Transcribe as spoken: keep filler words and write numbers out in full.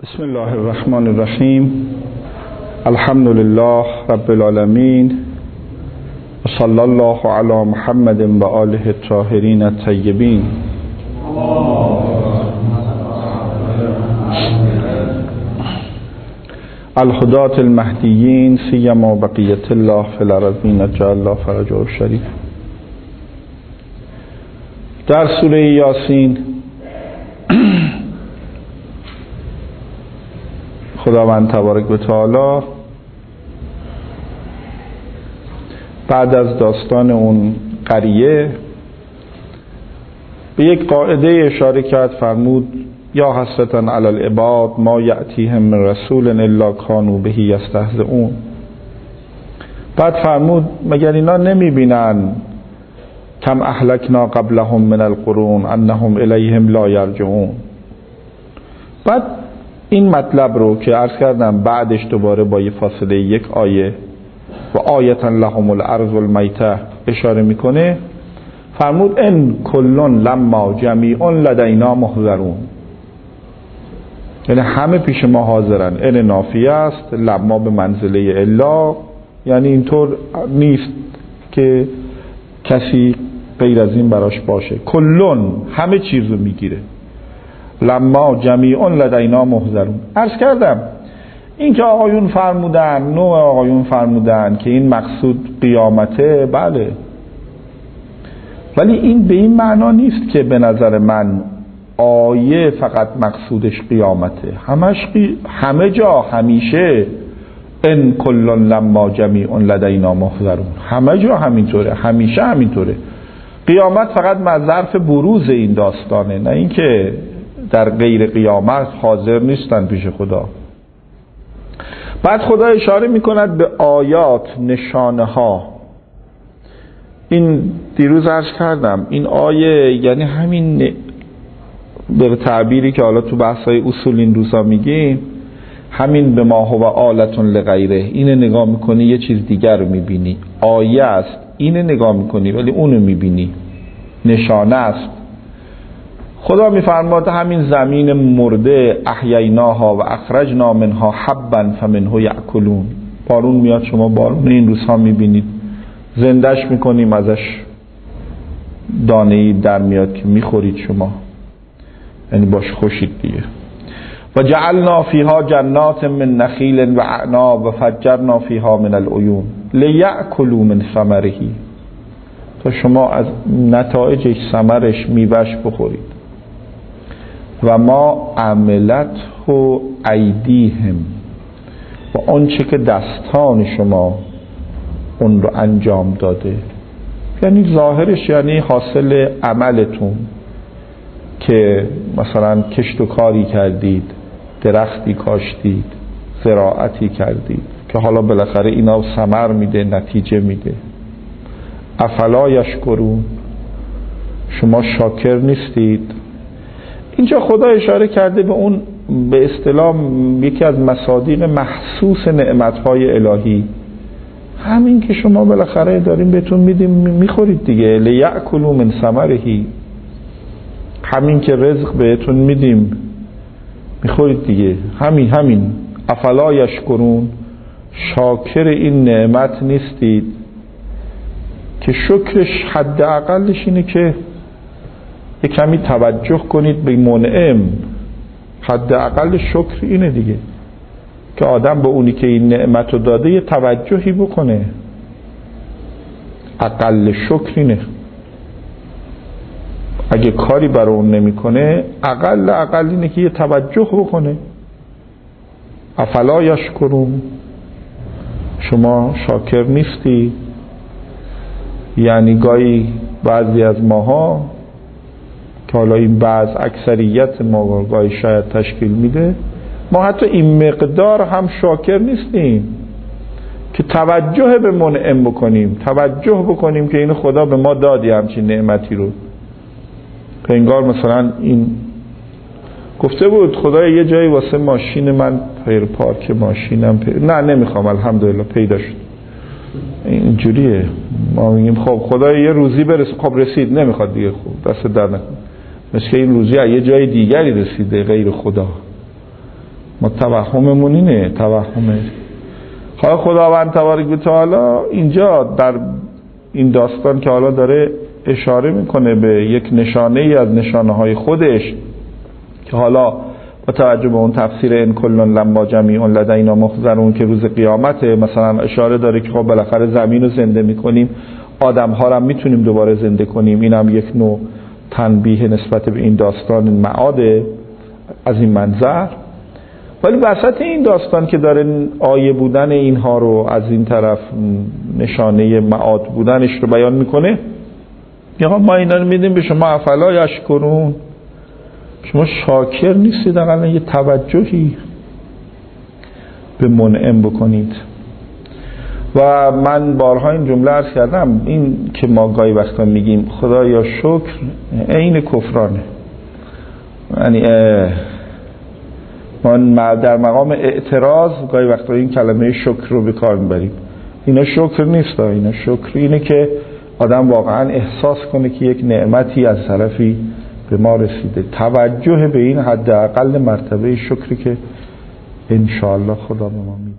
بسم الله الرحمن الرحیم. الحمد لله رب العالمین و صلی الله علی محمد و آله الطاهرین الطیبین. الهداة المهدیین سیما بقیة الله فی الارضین اجعل الله فرجه الشریف. در سوره یاسین خداوند تبارک و تعالی بعد از داستان اون قریه به یک قاعده اشاره کرد. فرمود یا حسرة علی العباد ما یأتیهم من رسول الا کانوا به یستهزئون. بعد فرمود مگر اینا نمیبینن کم اهلکنا قبلهم من القرون انهم الیهم لا یرجعون. بعد این مطلب رو که عرض کردم بعدش دوباره با یه فاصله یک آیه و آیتا لهم الارض المیته اشاره میکنه. فرمود ان کلون لما جمیع لدینا محضرون، یعنی همه پیش ما حاضرن. ان نافیه است، لما به منزله الا، یعنی اینطور نیست که کسی غیر از این براش باشه. کلون همه چیز رو میگیره. لما جمیع لدینا محضرون. عرض کردم این که آقایون فرمودن، نوع آقایون فرمودن که این مقصود قیامته، بله، ولی این به این معنا نیست که به نظر من آیه فقط مقصودش قیامته. همش قی... همه جا همیشه ان کلون لما جمیع لدینا محضرون، همه جا همینطوره، همیشه همینطوره. قیامت فقط ظرف بروز این داستانه، نه اینکه در غیر قیامت حاضر نیستن پیش خدا. بعد خدا اشاره میکند به آیات، نشانه ها. این دیروز عرض کردم این آیه یعنی همین به تعبیری که حالا تو بحث‌های اصول این روزا میگیم، همین به ما هو آلتون لغیره. اینه نگاه میکنی یه چیز دیگر رو میبینی. آیه است، اینه نگاه میکنی ولی اونو میبینی، نشانه است. خدا میفرماد همین زمین مرده احییناها و اخرجنا منها حبا فمنه یأکلون. بارون میاد، شما بارون این روزها میبینید، زندش میکنیم، ازش دانه‌ای در میاد که میخورید شما، یعنی باش خوشید دیگه. و جعلنا فیها جنات من نخیل و اعناب و فجرنا فیها من العیون لیأکلوا من ثمره، تا شما از نتایجش، ثمرش، میوهش بخورید. و ما عملت و ایدیهم، و آنچه که دستان شما اون رو انجام داده، یعنی ظاهرش یعنی حاصل عملتون که مثلا کشت و کاری کردید، درختی کاشتید، زراعتی کردید که حالا بالاخره اینا ثمر میده، نتیجه میده. افلا یشکرون، شما شاکر نیستید. اینجا خدا اشاره کرده به اون به اصطلاح یکی از مصادیق محسوس نعمت‌های الهی، همین که شما بالاخره داریم بهتون میدیم میخورید دیگه. لیأکلوا من ثمره، همین که رزق بهتون میدیم میخورید دیگه، همین همین. افلا یشکرون، شاکر این نعمت نیستید که شکرش حداقلش اینه که یک کمی توجه کنید به منعم. حداقل شکر اینه دیگه که آدم به اونی که این نعمت رو داده یه توجهی بکنه. اقل شکر اینه. اگه کاری برای اون نمی کنه، اقل اقل اینه که یه توجه بکنه. افلا یشکرون، شما شاکر نیستی. یعنی گاهی بعضی از ماها که حالا این بعض اکثریت ما گاهی شاید تشکیل میده، ما حتی این مقدار هم شاکر نیستیم که توجه به منعم بکنیم، توجه بکنیم که این خدا به ما دادی همچین نعمتی رو. که انگار مثلا این گفته بود خدا یه جایی واسه ماشین من پیر پارک ماشینم پیر... نه نمیخوام الحمدلله پیدا شد. اینجوریه ما میگیم خب خدا یه روزی برسه، خب رسید، نمیخواد دیگه، خوب دست در نکن. مثل این روزی یه جای دیگری رسیده غیر خدا. ما توهممون اینه، توهمه. حالا خداوند تبارک و تعالی اینجا در این داستان که حالا داره اشاره میکنه به یک نشانه ای از نشانه های خودش که حالا با توجه به اون تفسیر ان کلن لما جمیع لدینا محضرون که روز قیامته، مثلا اشاره داره که خب بالاخره زمین رو زنده میکنیم، آدم ها رو هم میتونیم دوباره زنده کنیم. این هم یک نوع تنبیه نسبت به این داستان معاده از این منظر. ولی وسط این داستان که داره آیه بودن اینها رو از این طرف نشانه معاد بودنش رو بیان میکنه، یا ما اینا رو میدیم به شما افلا یشکرون، شما شاکر نیستید، اقلا یه توجهی به منعم بکنید. و من بارها این جمله عرض کردم، این که ما گاهی وقتا میگیم خدایا شکر، عین کفرانه. یعنی ما در مقام اعتراض گاهی وقتا این کلمه شکر رو به کار میبریم. اینا شکر نیست، اینا شکر اینه که آدم واقعا احساس کنه که یک نعمتی از طرفی به ما رسیده، توجه به این حداقل مرتبه شکری که انشاءالله خدا به ما میده.